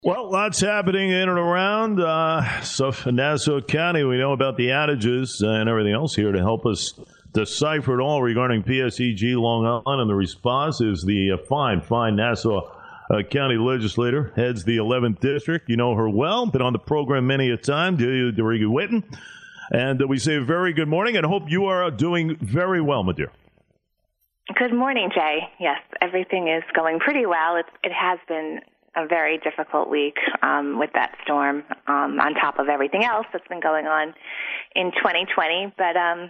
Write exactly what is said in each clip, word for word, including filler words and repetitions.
Well, lots happening in and around. Uh, so for Nassau County, we know about the outages and everything else here to help us decipher it all regarding P S E G Long Island. And the response is the uh, fine, fine Nassau uh, County legislator, heads the eleventh District. You know her well, been on the program many a time, do you, Doriga Whitten? And uh, we say very good morning and hope you are doing very well, my dear. Good morning, Jay. Yes, everything is going pretty well. It, it has been a very difficult week um, with that storm um, on top of everything else that's been going on in twenty twenty. But um,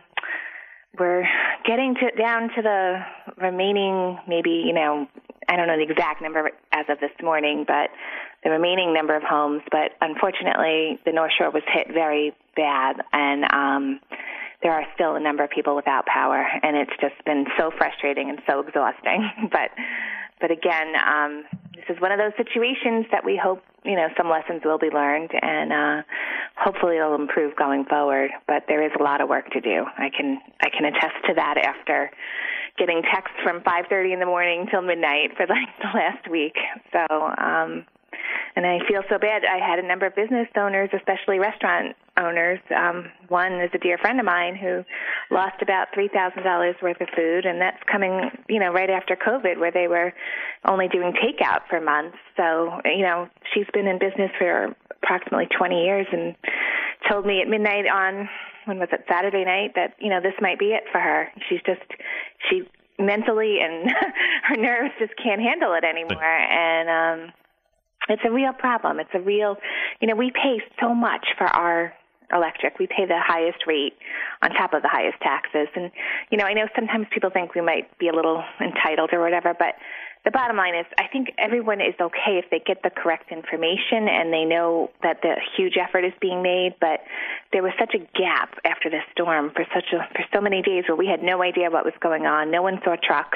we're getting to, down to the remaining, maybe, you know, I don't know the exact number as of this morning, but the remaining number of homes. But unfortunately, the North Shore was hit very bad, and um, there are still a number of people without power, and it's just been so frustrating and so exhausting. but But again, um, this is one of those situations that we hope, you know, some lessons will be learned, and uh, hopefully it'll improve going forward. But there is a lot of work to do. I can I can attest to that after getting texts from five thirty in the morning till midnight for like the last week. So, um, and I feel so bad. I had a number of business owners, especially restaurant owners. Um, one is a dear friend of mine who lost about three thousand dollars worth of food, and that's coming, you know, right after COVID, where they were only doing takeout for months. So, you know, she's been in business for approximately twenty years and told me at midnight on, when was it, Saturday night, that, you know, this might be it for her. She's just, she mentally and her nerves just can't handle it anymore. And, um, it's a real problem. It's a real, you know, we pay so much for our electric. We pay the highest rate on top of the highest taxes. And, you know, I know sometimes people think we might be a little entitled or whatever, but the bottom line is I think everyone is okay if they get the correct information and they know that the huge effort is being made. But there was such a gap after the storm for such a, for so many days where we had no idea what was going on. No one saw trucks.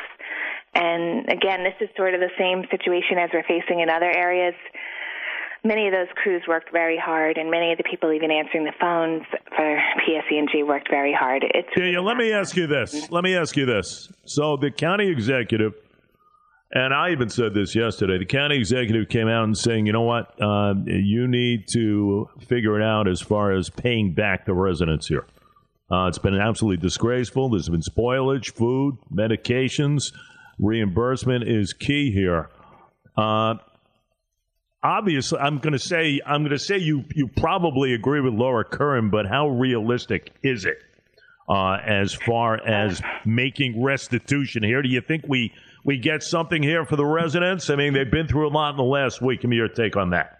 And again, this is sort of the same situation as we're facing in other areas. Many of those crews worked very hard, and many of the people even answering the phones for P S E G worked very hard. It's yeah, yeah, let me ask you this. Let me ask you this. So the county executive, and I even said this yesterday, the county executive came out and saying, you know what, uh, you need to figure it out as far as paying back the residents here. Uh, it's been absolutely disgraceful. There's been spoilage, food, medications. Reimbursement is key here. Uh, obviously, I'm going to say I'm going to say you you probably agree with Laura Curran, but how realistic is it uh, as far as making restitution here? Do you think we we get something here for the residents? I mean, they've been through a lot in the last week. Give me your take on that.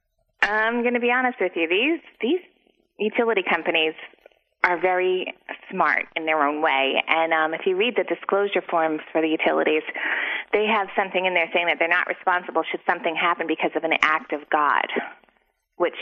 I'm going to be honest with you. These these utility companies are very smart in their own way. And um, if you read the disclosure forms for the utilities, they have something in there saying that they're not responsible should something happen because of an act of God, which,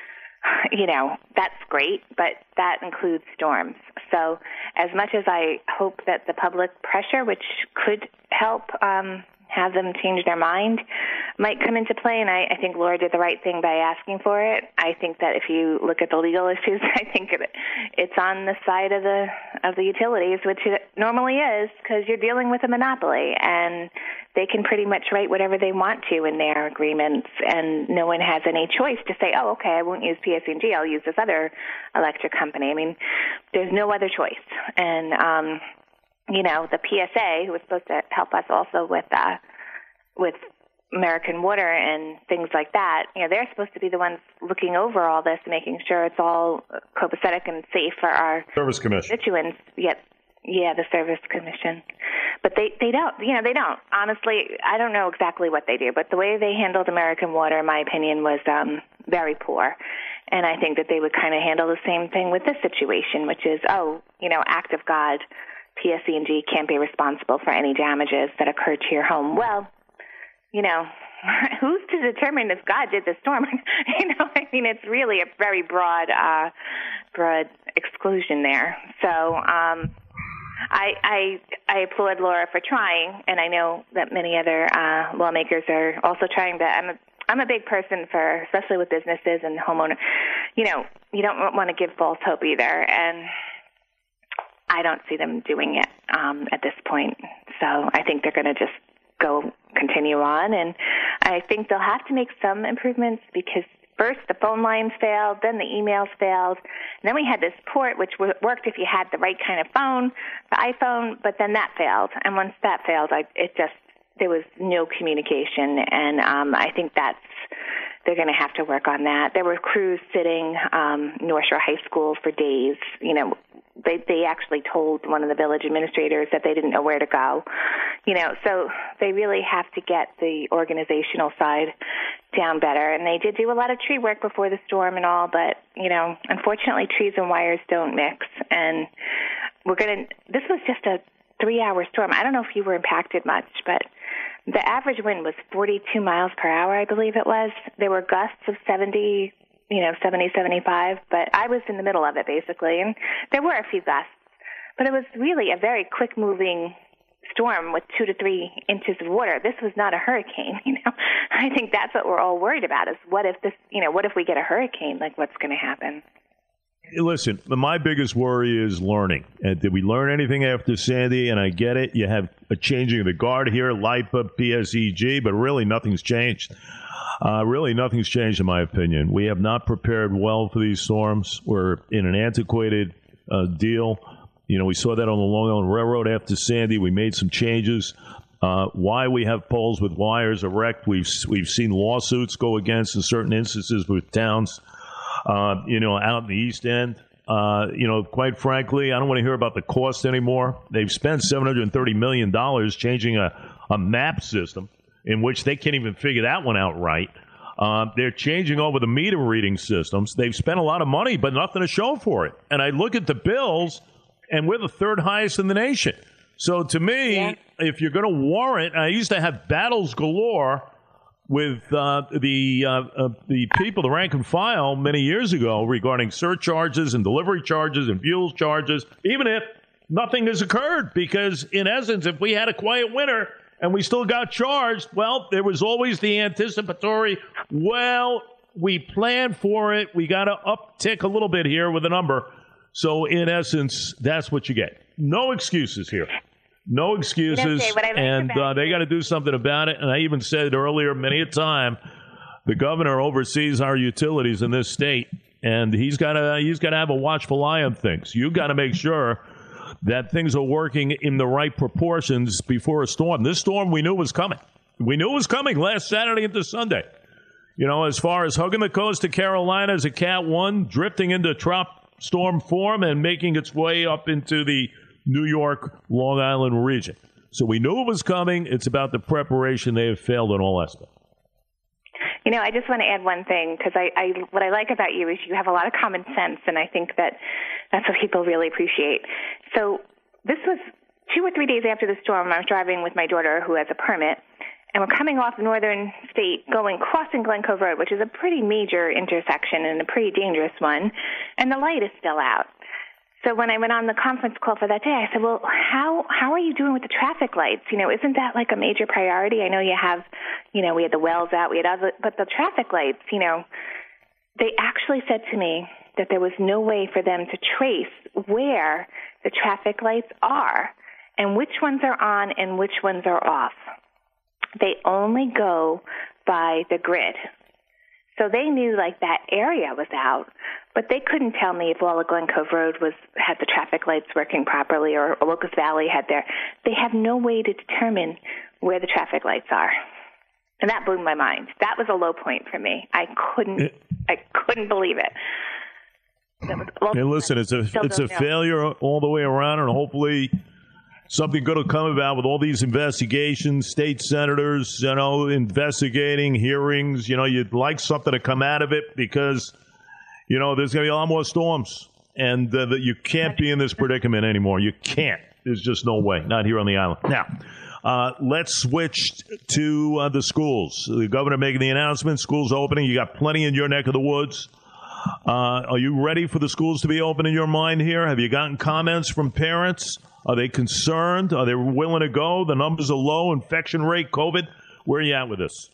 you know, that's great, but that includes storms. So as much as I hope that the public pressure, which could help um, have them change their mind, might come into play, and I, I think Laura did the right thing by asking for it. I think that if you look at the legal issues, I think it, it's on the side of the of the utilities, which it normally is, because you're dealing with a monopoly, and they can pretty much write whatever they want to in their agreements, and no one has any choice to say, oh, okay, I won't use P S E G, I'll use this other electric company. I mean, there's no other choice. And, um, you know, the P S A, who was supposed to help us also with uh, with American Water and things like that, you know, they're supposed to be the ones looking over all this, making sure it's all copacetic and safe for our Service Commission constituents. Yet, yeah, the Service Commission. But they, they don't, you know, they don't. Honestly, I don't know exactly what they do, but the way they handled American Water, in my opinion, was um, very poor. And I think that they would kind of handle the same thing with this situation, which is, oh, you know, act of God, P S E G can't be responsible for any damages that occurred to your home. Well, you know, who's to determine if God did the storm? you know, I mean, it's really a very broad, uh, broad exclusion there. So um, I, I, I applaud Laura for trying, and I know that many other uh, lawmakers are also trying. But I'm a, I'm a big person for, especially with businesses and homeowners. You know, you don't want to give false hope either, and I don't see them doing it um, at this point. So I think they're going to just go continue on. And I think they'll have to make some improvements because first the phone lines failed, then the emails failed, and then we had this port which w- worked if you had the right kind of phone, the iPhone, but then that failed. And once that failed, I, it just, there was no communication, and um, I think that's, they're going to have to work on that. There were crews sitting um, North Shore High School for days. You know, they they actually told one of the village administrators that they didn't know where to go. You know, so they really have to get the organizational side down better. And they did do a lot of tree work before the storm and all, but, you know, unfortunately trees and wires don't mix. And we're going to, this was just a three-hour storm. I don't know if you were impacted much, but the average wind was forty-two miles per hour, I believe it was. There were gusts of seventy, you know, seventy, seventy-five, but I was in the middle of it, basically, and there were a few gusts. But it was really a very quick-moving storm with two to three inches of water. This was not a hurricane, you know. I think that's what we're all worried about is what if this, you know, what if we get a hurricane? Like, what's going to happen? Listen, my biggest worry is learning. And did we learn anything after Sandy? And I get it. You have a changing of the guard here, LIPA, P S E G, but really nothing's changed. Uh, really nothing's changed, in my opinion. We have not prepared well for these storms. We're in an antiquated uh, deal. You know, we saw that on the Long Island Railroad after Sandy. We made some changes. Uh, why we have poles with wires erect, we've we've seen lawsuits go against in certain instances with towns. Uh, you know, out in the East End, uh, you know, quite frankly, I don't want to hear about the cost anymore. They've spent seven hundred thirty million dollars changing a, a map system in which they can't even figure that one out right. Uh, they're changing over the meter reading systems. They've spent a lot of money, but nothing to show for it. And I look at the bills, and we're the third highest in the nation. So to me, yeah. if you're going to warrant, I used to have battles galore with uh, the uh, uh, the people, the rank and file, many years ago regarding surcharges and delivery charges and fuel charges, even if nothing has occurred. Because, in essence, if we had a quiet winter and we still got charged, well, there was always the anticipatory, well, we planned for it. We got to uptick a little bit here with a number. So, in essence, that's what you get. No excuses here. No excuses, you know, Jay, and uh, they got to do something about it. And I even said earlier, many a time, the governor oversees our utilities in this state, and he's got to he's got to have a watchful eye on things. You got to make sure that things are working in the right proportions before a storm. This storm we knew was coming. We knew it was coming last Saturday into Sunday. You know, as far as hugging the coast of Carolina as a Cat one, drifting into trop storm form and making its way up into the New York, Long Island region. So we knew it was coming. It's about the preparation. They have failed in all aspects. You know, I just want to add one thing, because I, I, what I like about you is you have a lot of common sense, and I think that that's what people really appreciate. So this was two or three days after the storm. I was driving with my daughter, who has a permit, and we're coming off Northern State, going, crossing Glen Cove Road, which is a pretty major intersection and a pretty dangerous one, and the light is still out. So when I went on the conference call for that day, I said, well, how how are you doing with the traffic lights? You know, isn't that like a major priority? I know you have, you know, we had the wells out, we had other, but the traffic lights, you know, they actually said to me that there was no way for them to trace where the traffic lights are and which ones are on and which ones are off. They only go by the grid. So they knew, like, that area was out, but they couldn't tell me if all of Glen Cove Road was had the traffic lights working properly or, or Locust Valley had their. They have no way to determine where the traffic lights are, and that blew my mind. That was a low point for me. I couldn't, it, I couldn't believe it. That was, well, hey, listen, it's a it's a know. failure all the way around, and hopefully something good will come about with all these investigations, state senators, you know, investigating, hearings. You know, you'd like something to come out of it because, you know, there's going to be a lot more storms. And uh, that you can't be in this predicament anymore. You can't. There's just no way. Not here on the island. Now, uh, let's switch to uh, the schools. The governor making the announcement. Schools opening. You got plenty in your neck of the woods. Uh, are you ready for the schools to be open in your mind here? Have you gotten comments from parents? Are they concerned? Are they willing to go? The numbers are low. Infection rate, COVID. Where are you at with this?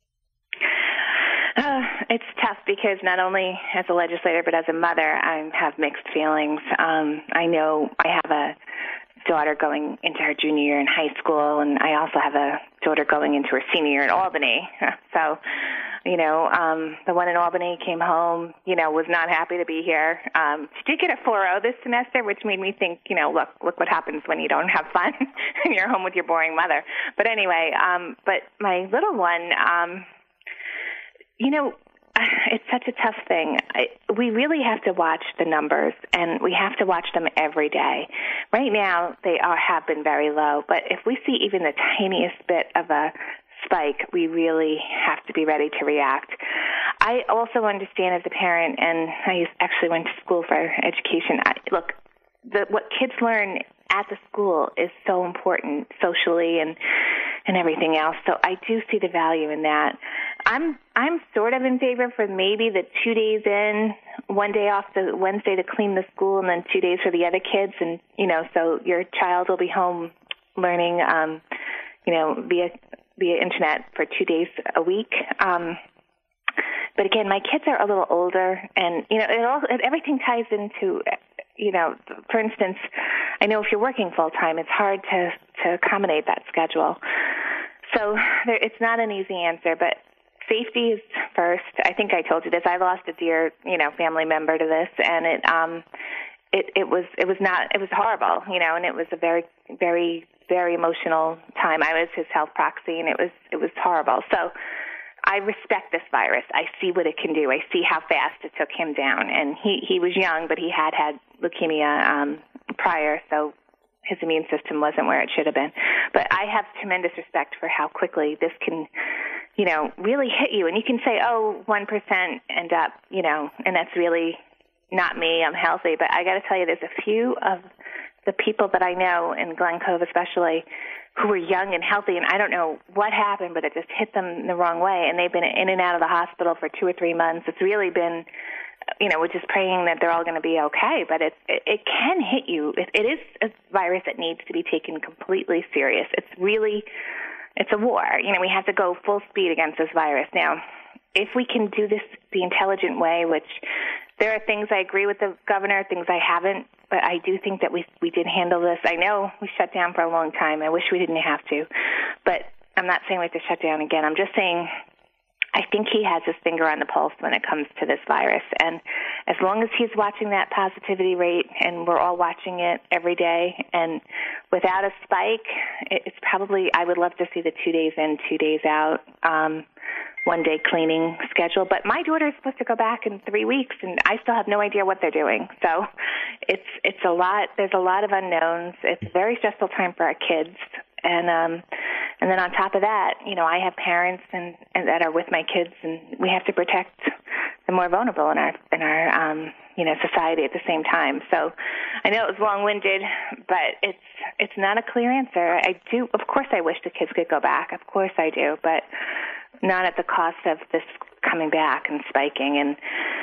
Uh, it's tough because not only as a legislator but as a mother, I have mixed feelings. Um, I know I have a daughter going into her junior year in high school, and I also have a daughter going into her senior year in Albany. So, you know, um, the one in Albany came home, you know, was not happy to be here. Um, she did get a four oh this semester, which made me think, you know, look, look what happens when you don't have fun and you're home with your boring mother. But anyway, um, but my little one, um, you know, it's such a tough thing. I, we really have to watch the numbers, and we have to watch them every day. Right now, they are have been very low, but if we see even the tiniest bit of a spike, we really have to be ready to react. I also understand as a parent, and I actually went to school for education. I, look, the, what kids learn at the school is so important socially and and everything else. So I do see the value in that. I'm I'm sort of in favor for maybe the two days in, one day off the Wednesday to clean the school, and then two days for the other kids. And, you know, so your child will be home learning, um, you know, via via internet for two days a week. Um, but again, my kids are a little older, and, you know, it all it, everything ties into, you know, for instance, I know if you're working full time, it's hard to, to accommodate that schedule. So there, it's not an easy answer, but safety is first. I think I told you this. I lost a dear, you know, family member to this, and it, um, it, it was, it was not, it was horrible, you know, and it was a very, very, very emotional time. I was his health proxy, and it was, it was horrible. So I respect this virus. I see what it can do. I see how fast it took him down, and he, he was young, but he had had leukemia um, prior, so his immune system wasn't where it should have been. But I have tremendous respect for how quickly this can, you know, really hit you. And you can say, oh, one percent end up, you know, and that's really not me. I'm healthy. But I got to tell you, there's a few of the people that I know, in Glen Cove especially, who were young and healthy, and I don't know what happened, but it just hit them the wrong way, and they've been in and out of the hospital for two or three months. It's really been, you know, we're just praying that they're all going to be okay, but it, it, it can hit you. It, it is a virus that needs to be taken completely serious. It's really, it's a war. You know, we have to go full speed against this virus. Now, if we can do this the intelligent way, which there are things I agree with the governor, things I haven't, but I do think that we we did handle this. I know we shut down for a long time. I wish we didn't have to, but I'm not saying we have to shut down again. I'm just saying I think he has his finger on the pulse when it comes to this virus. And as long as he's watching that positivity rate, and we're all watching it every day, and without a spike, it's probably, I would love to see the two days in, two days out, um, one day cleaning schedule. But my daughter is supposed to go back in three weeks, and I still have no idea what they're doing. So it's it's a lot. There's a lot of unknowns. It's a very stressful time for our kids. And um, and then on top of that, you know, I have parents and, and that are with my kids, and we have to protect the more vulnerable in our in our um, you know society at the same time. So I know it was long-winded, but it's it's not a clear answer. I do, of course, I wish the kids could go back. Of course, I do, but not at the cost of this coming back and spiking. And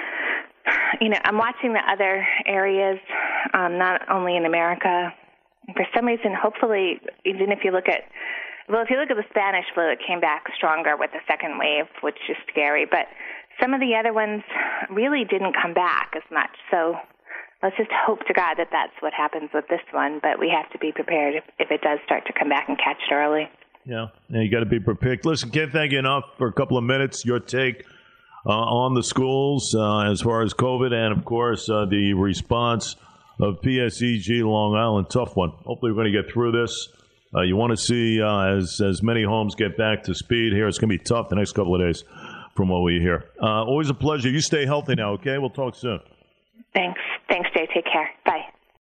you know, I'm watching the other areas, um, not only in America. For some reason, hopefully, even if you look at, well, if you look at the Spanish flu, it came back stronger with the second wave, which is scary. But some of the other ones really didn't come back as much. So let's just hope to God that that's what happens with this one. But we have to be prepared if, if it does start to come back and catch it early. Yeah, yeah, you got to be prepared. Listen, can't thank you enough for a couple of minutes. Your take uh, on the schools uh, as far as COVID, and, of course, uh, the response of P S E G Long Island. Tough one. Hopefully we're going to get through this. Uh, you want to see uh, as as many homes get back to speed here. It's going to be tough the next couple of days from what we hear. Uh, always a pleasure. You stay healthy now, okay? We'll talk soon. Thanks. Thanks, Jay. Take care. Bye.